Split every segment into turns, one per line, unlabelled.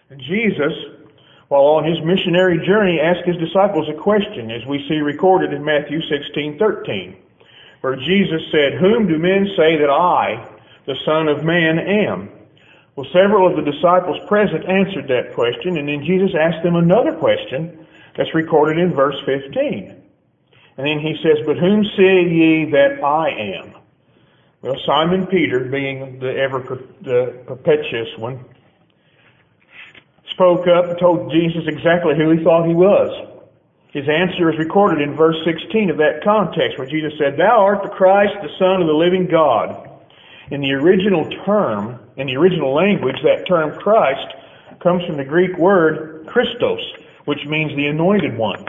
Jesus, while on his missionary journey, asked his disciples a question, as we see recorded in Matthew 16:13, where Jesus said, "Whom do men say that I, the Son of Man, am?" Well, several of the disciples present answered that question, and then Jesus asked them another question that's recorded in verse 15. And then he says, "But whom say ye that I am?" Well, Simon Peter, being the perpetuous one, spoke up and told Jesus exactly who he thought he was. His answer is recorded in verse 16 of that context, where Jesus said, "Thou art the Christ, the Son of the living God." In the original language, that term Christ comes from the Greek word Christos, which means the anointed one.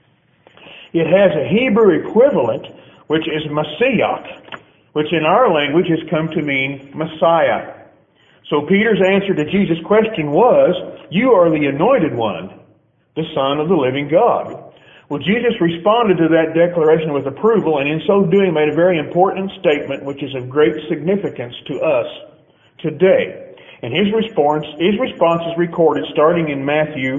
It has a Hebrew equivalent, which is Messiah, which in our language has come to mean Messiah. So Peter's answer to Jesus' question was, "You are the anointed one, the Son of the living God." Well, Jesus responded to that declaration with approval, and in so doing made a very important statement which is of great significance to us today. And his response is recorded starting in Matthew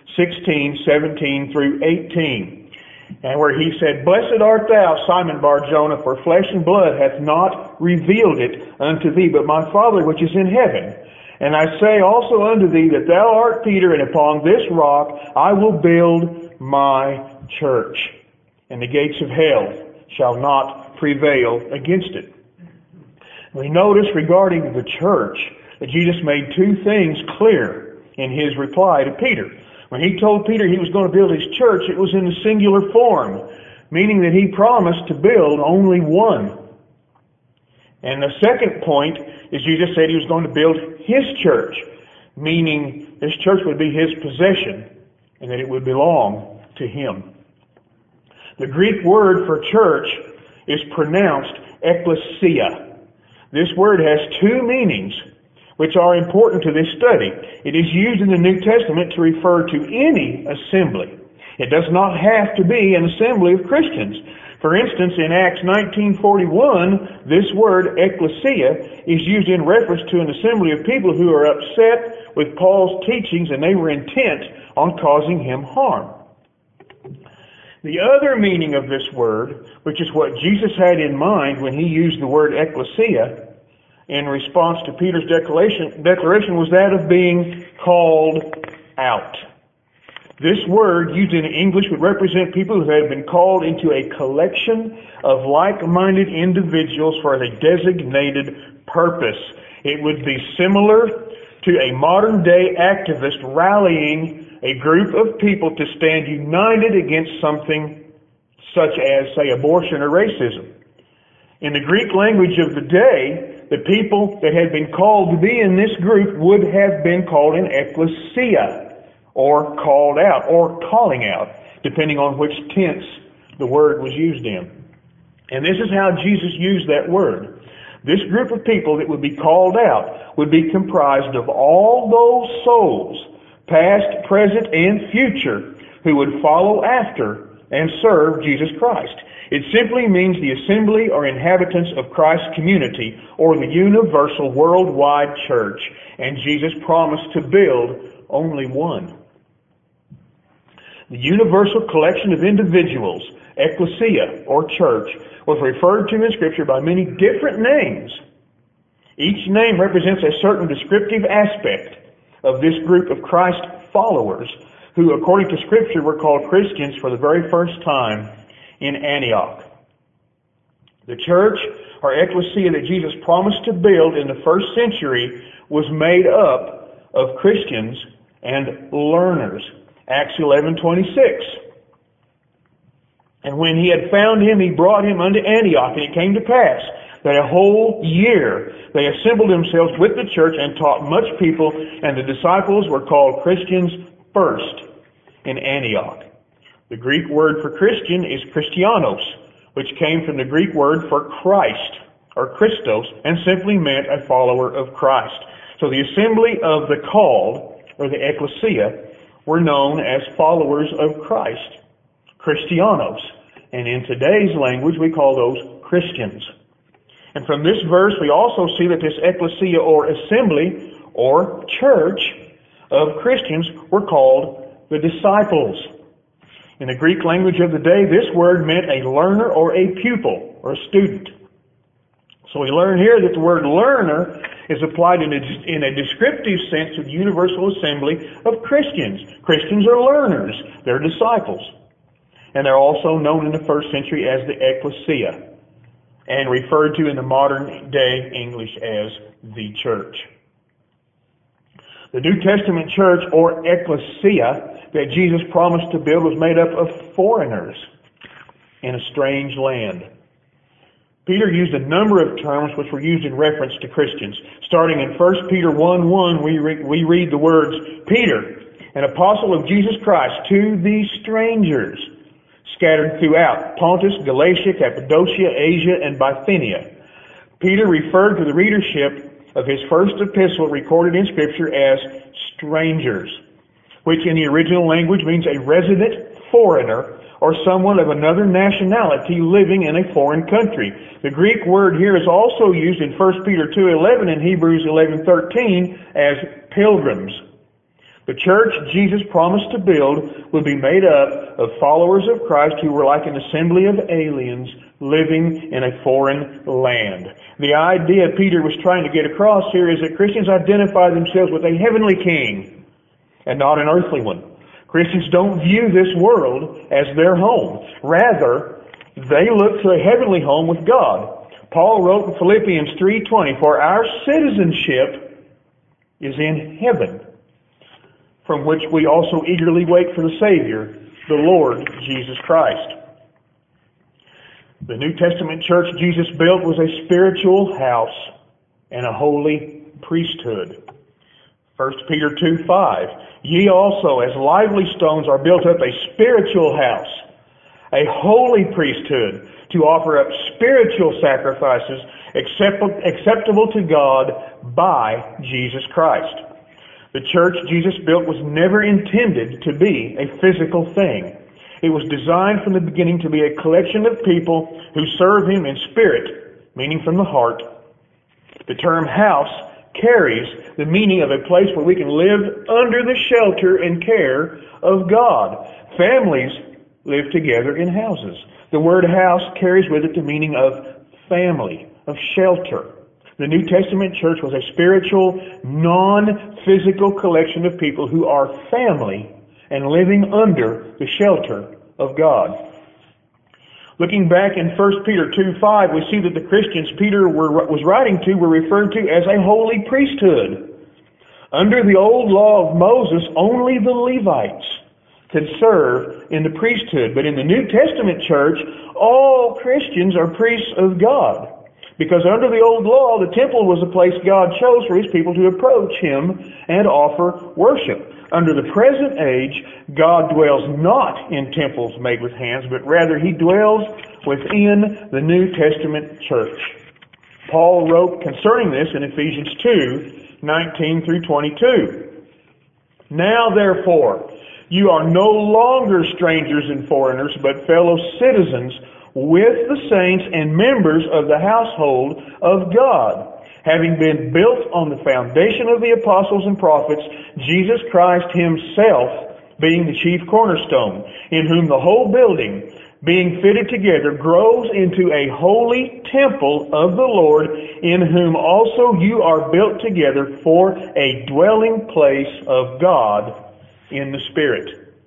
16:17 through 18. And where he said, "Blessed art thou, Simon Bar-Jonah, for flesh and blood hath not revealed it unto thee, but my Father which is in heaven. And I say also unto thee that thou art Peter, and upon this rock I will build my church, and the gates of hell shall not prevail against it." We notice regarding the church that Jesus made two things clear in his reply to Peter. When he told Peter he was going to build his church, it was in the singular form, meaning that he promised to build only one. And the second point is Jesus said he was going to build his church, meaning this church would be his possession and that it would belong to him. The Greek word for church is pronounced ekklesia. This word has two meanings which are important to this study. It is used in the New Testament to refer to any assembly. It does not have to be an assembly of Christians. For instance, in Acts 19:41, this word ekklesia is used in reference to an assembly of people who are upset with Paul's teachings and they were intent on causing him harm. The other meaning of this word, which is what Jesus had in mind when he used the word ekklesia in response to Peter's declaration, was that of being called out. This word, used in English, would represent people who have been called into a collection of like-minded individuals for a designated purpose. It would be similar to a modern-day activist rallying a group of people to stand united against something such as, say, abortion or racism. In the Greek language of the day, the people that had been called to be in this group would have been called an ekklesia, or called out, or calling out, depending on which tense the word was used in. And this is how Jesus used that word. This group of people that would be called out would be comprised of all those souls, past, present, and future, who would follow after and serve Jesus Christ. It simply means the assembly or inhabitants of Christ's community, or the universal worldwide church. And Jesus promised to build only one. The universal collection of individuals, ekklesia, or church, was referred to in Scripture by many different names. Each name represents a certain descriptive aspect of this group of Christ followers, who, according to Scripture, were called Christians for the very first time in Antioch. The church, or ekklesia, that Jesus promised to build in the first century was made up of Christians and learners. Acts 11:26. And when he had found him, he brought him unto Antioch. And it came to pass that a whole year they assembled themselves with the church and taught much people, and the disciples were called Christians first in Antioch. The Greek word for Christian is Christianos, which came from the Greek word for Christ, or Christos, and simply meant a follower of Christ. So the assembly of the called, or the ekklesia, were known as followers of Christ, Christianos. And in today's language, we call those Christians. And from this verse, we also see that this ekklesia, or assembly, or church, of Christians were called the disciples. In the Greek language of the day, this word meant a learner or a pupil or a student. So we learn here that the word learner is applied in a descriptive sense to the universal assembly of Christians. Christians are learners. They're disciples. And they're also known in the first century as the ecclesia, and referred to in the modern day English as the church. The New Testament church, or ecclesia, that Jesus promised to build was made up of foreigners in a strange land. Peter used a number of terms which were used in reference to Christians. Starting in 1 Peter 1:1, we read the words, Peter, an apostle of Jesus Christ, to these strangers scattered throughout Pontus, Galatia, Cappadocia, Asia, and Bithynia. Peter referred to the readership of his first epistle recorded in Scripture as strangers, which in the original language means a resident foreigner or someone of another nationality living in a foreign country. The Greek word here is also used in 1 Peter 2:11 and Hebrews 11:13 as pilgrims. The church Jesus promised to build would be made up of followers of Christ who were like an assembly of aliens living in a foreign land. The idea Peter was trying to get across here is that Christians identify themselves with a heavenly king and not an earthly one. Christians don't view this world as their home. Rather, they look to a heavenly home with God. Paul wrote in Philippians 3:20, "For our citizenship is in heaven, from which we also eagerly wait for the Savior, the Lord Jesus Christ." The New Testament church Jesus built was a spiritual house and a holy priesthood. 1 Peter 2:5, "Ye also, as lively stones, are built up a spiritual house, a holy priesthood, to offer up spiritual sacrifices acceptable to God by Jesus Christ." The church Jesus built was never intended to be a physical thing. It was designed from the beginning to be a collection of people who serve Him in spirit, meaning from the heart. The term house carries the meaning of a place where we can live under the shelter and care of God. Families live together in houses. The word house carries with it the meaning of family, of shelter. The New Testament church was a spiritual, non-physical collection of people who are family and living under the shelter of God. Looking back in 1 Peter 2:5, we see that the Christians Peter was writing to were referred to as a holy priesthood. Under the old law of Moses, only the Levites could serve in the priesthood. But in the New Testament church, all Christians are priests of God. Because under the old law, the temple was a place God chose for His people to approach Him and offer worship. Under the present age, God dwells not in temples made with hands, but rather He dwells within the New Testament church. Paul wrote concerning this in Ephesians 2:19 through 22. "Now therefore, you are no longer strangers and foreigners, but fellow citizens with the saints and members of the household of God, having been built on the foundation of the apostles and prophets, Jesus Christ Himself being the chief cornerstone, in whom the whole building, being fitted together, grows into a holy temple of the Lord, in whom also you are built together for a dwelling place of God in the Spirit."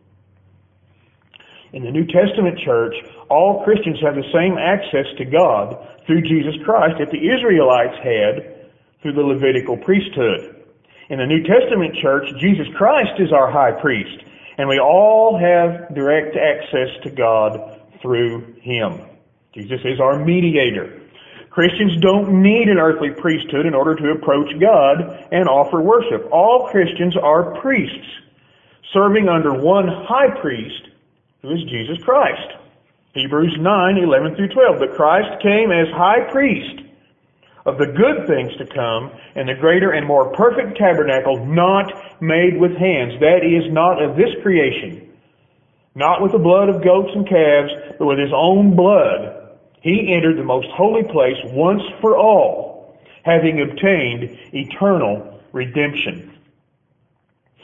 In the New Testament church, all Christians have the same access to God through Jesus Christ that the Israelites had through the Levitical priesthood. In the New Testament church, Jesus Christ is our high priest, and we all have direct access to God through Him. Jesus is our mediator. Christians don't need an earthly priesthood in order to approach God and offer worship. All Christians are priests, serving under one high priest, who is Jesus Christ. Hebrews 9:11 through 12. "But Christ came as high priest of the good things to come, and the greater and more perfect tabernacle, not made with hands, that is, not of this creation, not with the blood of goats and calves, but with His own blood. He entered the most holy place once for all, having obtained eternal redemption."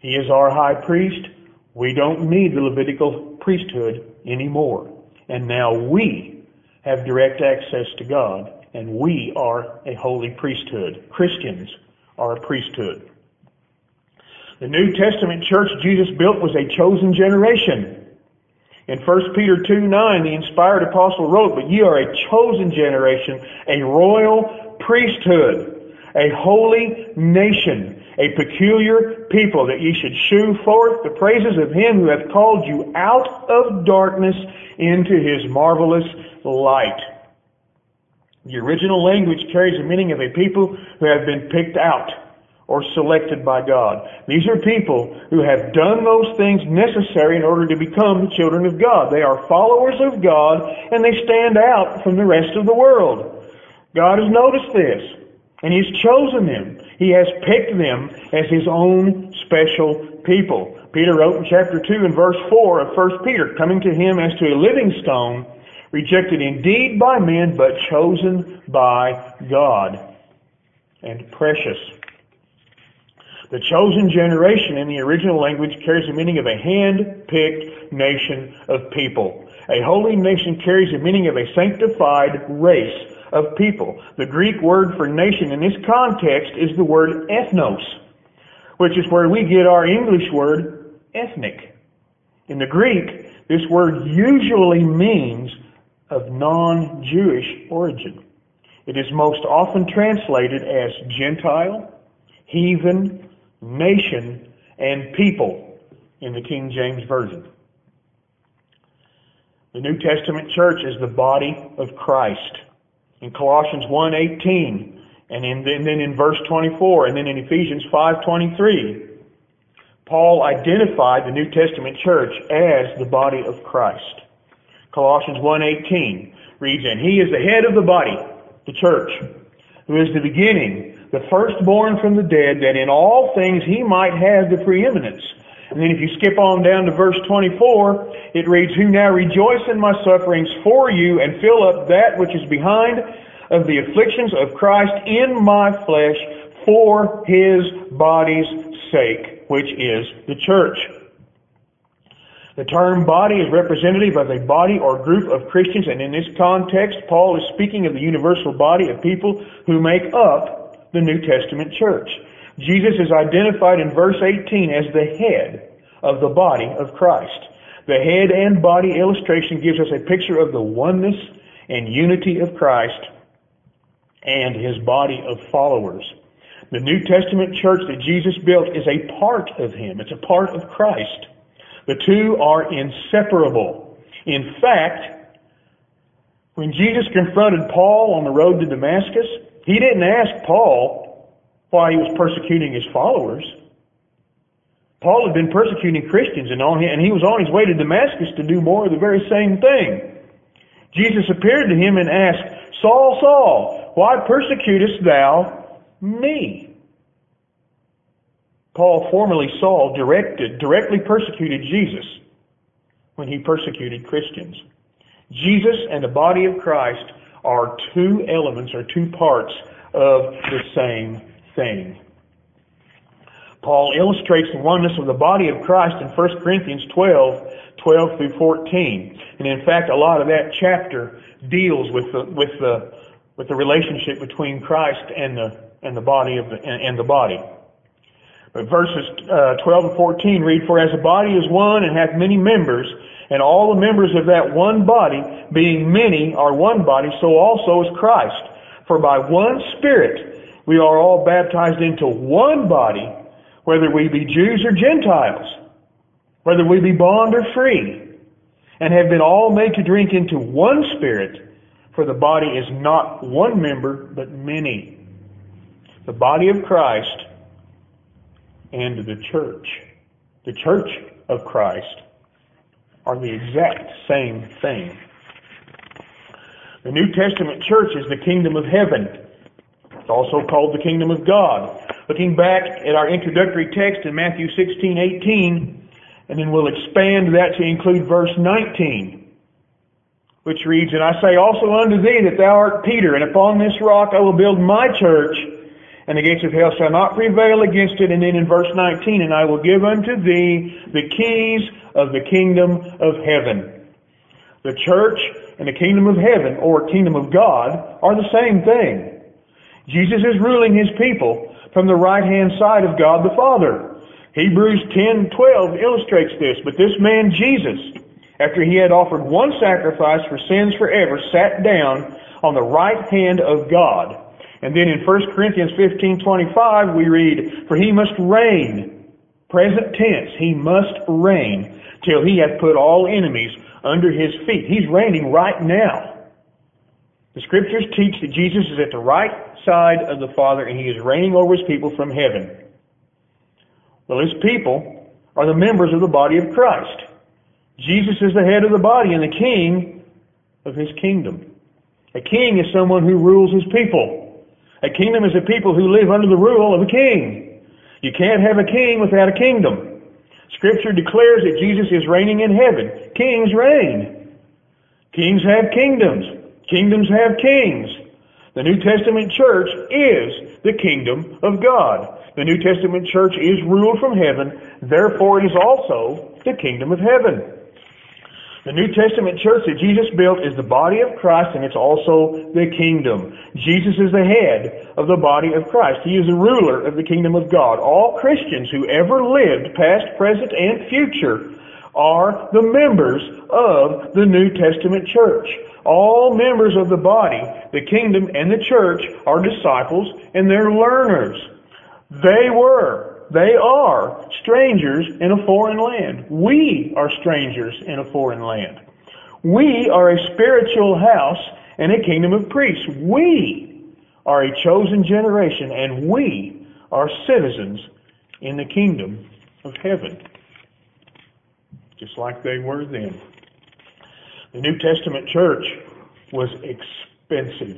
He is our high priest. We don't need the Levitical priesthood anymore. And now we have direct access to God, and we are a holy priesthood. Christians are a priesthood. The New Testament church Jesus built was a chosen generation. In 1 Peter 2:9, the inspired apostle wrote, "But ye are a chosen generation, a royal priesthood, a holy nation, a peculiar people, that ye should shew forth the praises of Him who hath called you out of darkness into His marvelous light." The original language carries the meaning of a people who have been picked out or selected by God. These are people who have done those things necessary in order to become the children of God. They are followers of God, and they stand out from the rest of the world. God has noticed this, and He's chosen them. He has picked them as His own special people. Peter wrote in chapter 2 and verse 4 of 1 Peter, "Coming to Him as to a living stone, rejected indeed by men, but chosen by God, and precious." The chosen generation in the original language carries the meaning of a hand-picked nation of people. A holy nation carries the meaning of a sanctified race of people. The Greek word for nation in this context is the word ethnos, which is where we get our English word ethnic. In the Greek, this word usually means of non-Jewish origin. It is most often translated as Gentile, heathen, nation, and people in the King James Version. The New Testament church is the body of Christ. In Colossians 1:18, and then in verse 24, and then in Ephesians 5:23, Paul identified the New Testament church as the body of Christ. Colossians 1:18 reads, "And He is the head of the body, the church, who is the beginning, the firstborn from the dead, that in all things He might have the preeminence." And then if you skip on down to verse 24, it reads, "Who now rejoice in my sufferings for you, and fill up that which is behind of the afflictions of Christ in my flesh, for His body's sake," which is the church. The term body is representative of a body or group of Christians, and in this context, Paul is speaking of the universal body of people who make up the New Testament church. Jesus is identified in verse 18 as the head of the body of Christ. The head and body illustration gives us a picture of the oneness and unity of Christ and His body of followers. The New Testament church that Jesus built is a part of Him. It's a part of Christ. The two are inseparable. In fact, when Jesus confronted Paul on the road to Damascus, He didn't ask Paul why he was persecuting his followers. Paul had been persecuting Christians, and he was on his way to Damascus to do more of the very same thing. Jesus appeared to him and asked, "Saul, Saul, why persecutest thou me?" Paul, formerly Saul, directly persecuted Jesus when he persecuted Christians. Jesus and the body of Christ are two elements or two parts of the same thing. Paul illustrates the oneness of the body of Christ in 1 Corinthians 12 through 14. And in fact, a lot of that chapter deals with the relationship between Christ and the body and the body. But verses 12 and 14 read, "For as a body is one and hath many members, and all the members of that one body, being many, are one body, so also is Christ. For by one Spirit we are all baptized into one body, whether we be Jews or Gentiles, whether we be bond or free, and have been all made to drink into one Spirit, for the body is not one member, but many." The body of Christ and the church of Christ, are the exact same thing. The New Testament church is the kingdom of heaven. It's also called the kingdom of God. Looking back at our introductory text in Matthew 16:18, and then we'll expand that to include verse 19, which reads, "And I say also unto thee that thou art Peter, and upon this rock I will build my church, and the gates of hell shall not prevail against it. And then in verse 19, and I will give unto thee the keys of the kingdom of heaven. The church and the kingdom of heaven, or kingdom of God, are the same thing. Jesus is ruling His people from the right-hand side of God the Father. Hebrews 10:12 illustrates this. But this man Jesus, after He had offered one sacrifice for sins forever, sat down on the right hand of God. And then in 1 Corinthians 15:25 we read, for He must reign, present tense, He must reign, till He hath put all enemies under His feet. He's reigning right now. The Scriptures teach that Jesus is at the right side of the Father and He is reigning over His people from heaven. Well, His people are the members of the body of Christ. Jesus is the head of the body and the king of His kingdom. A king is someone who rules his people. A kingdom is a people who live under the rule of a king. You can't have a king without a kingdom. Scripture declares that Jesus is reigning in heaven. Kings reign. Kings have kingdoms. Kingdoms have kings. The New Testament church is the kingdom of God. The New Testament church is ruled from heaven. Therefore, it is also the kingdom of heaven. The New Testament church that Jesus built is the body of Christ, and it's also the kingdom. Jesus is the head of the body of Christ. He is the ruler of the kingdom of God. All Christians who ever lived, past, present, and future, are the members of the New Testament church. All members of the body, the kingdom, and the church are disciples, and they're learners. They are strangers in a foreign land. We are strangers in a foreign land. We are a spiritual house and a kingdom of priests. We are a chosen generation, and we are citizens in the kingdom of heaven, just like they were then. The New Testament church was expensive.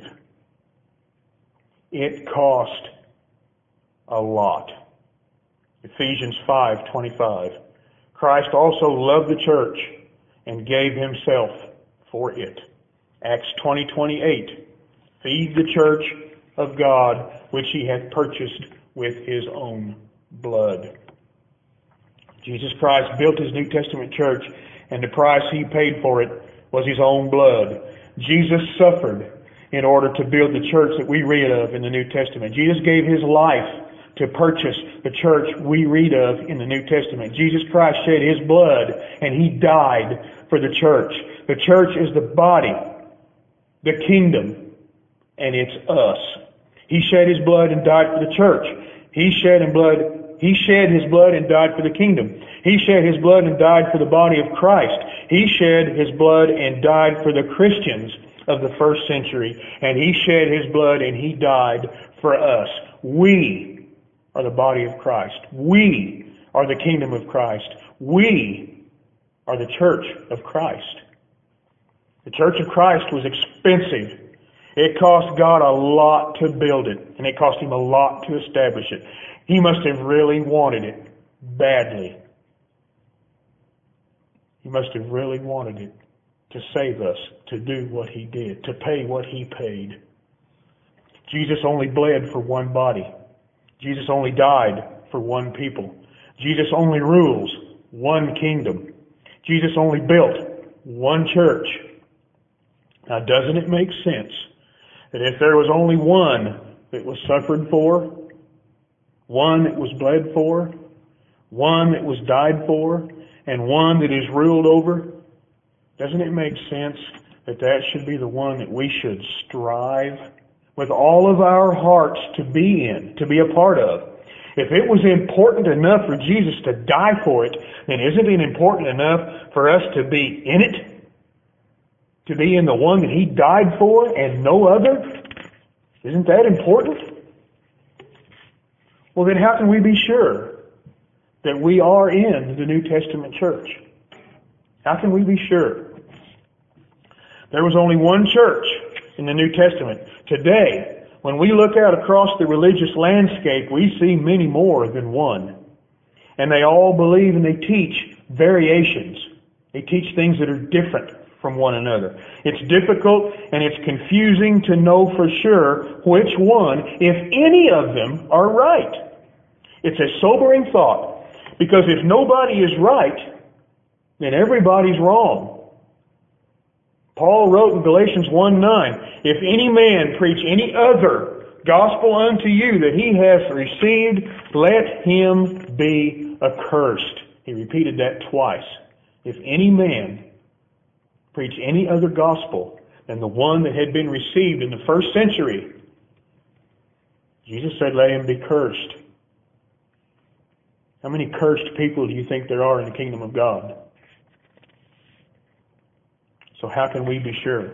It cost a lot. Ephesians 5:25. Christ also loved the church and gave Himself for it. Acts 20:28. Feed the church of God, which He hath purchased with His own blood. Jesus Christ built His New Testament church, and the price He paid for it was His own blood. Jesus suffered in order to build the church that we read of in the New Testament. Jesus gave His life to purchase the church we read of in the New Testament. Jesus Christ shed His blood, and He died for the church. The church is the body, the kingdom, and it's us. He shed His blood and died for the church. He shed His blood and died for the kingdom. He shed His blood and died for the body of Christ. He shed His blood and died for the Christians of the first century. And He shed His blood and He died for us. We are the body of Christ. We are the kingdom of Christ. We are the church of Christ. The church of Christ was expensive. It cost God a lot to build it, and it cost Him a lot to establish it. He must have really wanted it badly. He must have really wanted it to save us, to do what He did, to pay what He paid. Jesus only bled for one body. Jesus only died for one people. Jesus only rules one kingdom. Jesus only built one church. Now, doesn't it make sense that if there was only one that was suffered for, one that was bled for, one that was died for, and one that is ruled over, doesn't it make sense that that should be the one that we should strive with all of our hearts to be in, to be a part of? If it was important enough for Jesus to die for it, then isn't it important enough for us to be in it? To be in the one that He died for and no other? Isn't that important? Well, then how can we be sure that we are in the New Testament church? How can we be sure? There was only one church in the New Testament. Today, when we look out across the religious landscape, we see many more than one. And they all believe and they teach variations. They teach things that are different from one another. It's difficult and it's confusing to know for sure which one, if any of them, are right. It's a sobering thought, because if nobody is right, then everybody's wrong. Paul wrote in Galatians 1:9, if any man preach any other gospel unto you that he hath received, let him be accursed. He repeated that twice. If any man preach any other gospel than the one that had been received in the first century, Jesus said, let him be cursed. How many cursed people do you think there are in the kingdom of God? So how can we be sure?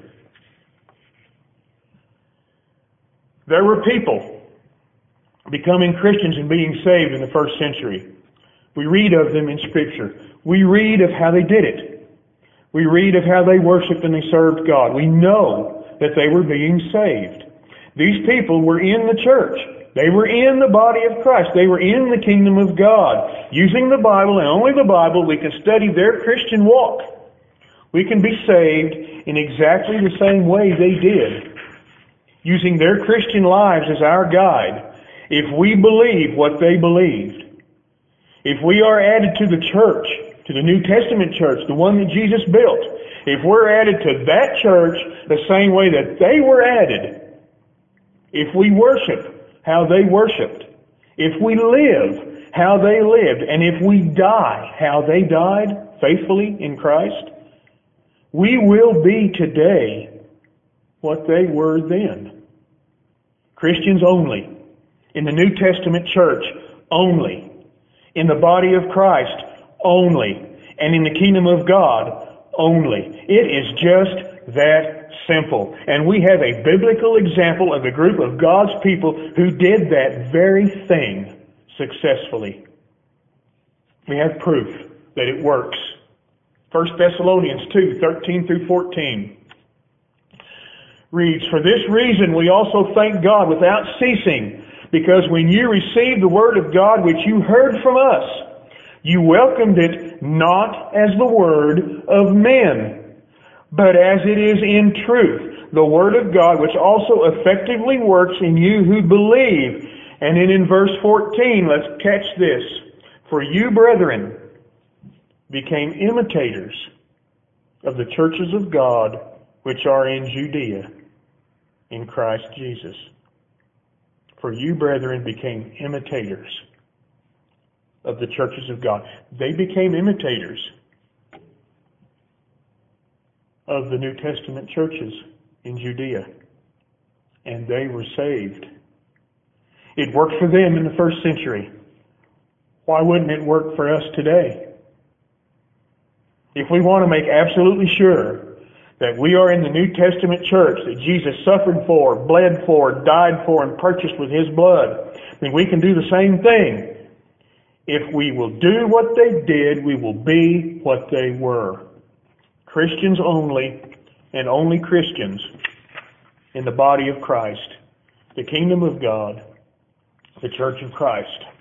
There were people becoming Christians and being saved in the first century. We read of them in Scripture. We read of how they did it. We read of how they worshiped and they served God. We know that they were being saved. These people were in the church. They were in the body of Christ. They were in the kingdom of God. Using the Bible and only the Bible, we can study their Christian walk. We can be saved in exactly the same way they did, using their Christian lives as our guide, if we believe what they believed. If we are added to the church, to the New Testament church, the one that Jesus built, if we're added to that church the same way that they were added, if we worship how they worshiped, if we live how they lived, and if we die how they died faithfully in Christ, we will be today what they were then. Christians only. In the New Testament church only. In the body of Christ only. And in the kingdom of God only. It is just that simple. And we have a biblical example of a group of God's people who did that very thing successfully. We have proof that it works. 1 Thessalonians 2:13 through 14 reads, for this reason we also thank God without ceasing, because when you received the word of God which you heard from us, you welcomed it not as the word of men, but as it is in truth, the word of God, which also effectively works in you who believe. And then in verse 14, let's catch this. For you, brethren, became imitators of the churches of God which are in Judea in Christ Jesus. For you, brethren, became imitators of the churches of God. They became imitators of the New Testament churches in Judea. And they were saved. It worked for them in the first century. Why wouldn't it work for us today? If we want to make absolutely sure that we are in the New Testament church that Jesus suffered for, bled for, died for, and purchased with His blood, then we can do the same thing. If we will do what they did, we will be what they were. Christians only, and only Christians in the body of Christ, the kingdom of God, the church of Christ.